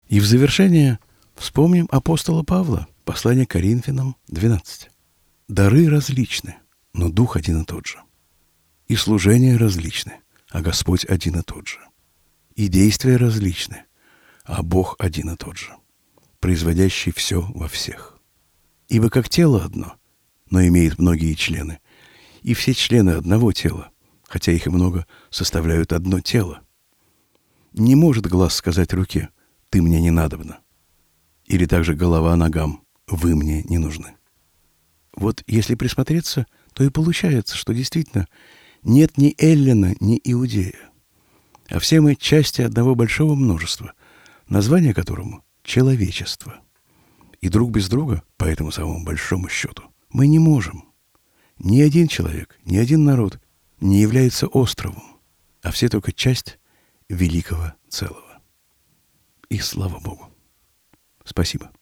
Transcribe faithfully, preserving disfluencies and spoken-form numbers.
И в завершение вспомним апостола Павла, послание к Коринфянам двенадцать. Дары различны, но Дух один и тот же. И служения различны, а Господь один и тот же. И действия различны, а Бог один и тот же, производящий все во всех. Ибо как тело одно, но имеет многие члены, и все члены одного тела, хотя их и много, составляют одно тело. Не может глаз сказать руке: «Ты мне не надобна», или также голова ногам: «Вы мне не нужны». Вот если присмотреться, то и получается, что действительно нет ни эллина, ни иудея, а все мы части одного большого множества, название которому — человечество. И друг без друга, по этому самому большому счету, мы не можем. Ни один человек, ни один народ не является островом, а все только часть великого целого. И слава Богу. Спасибо.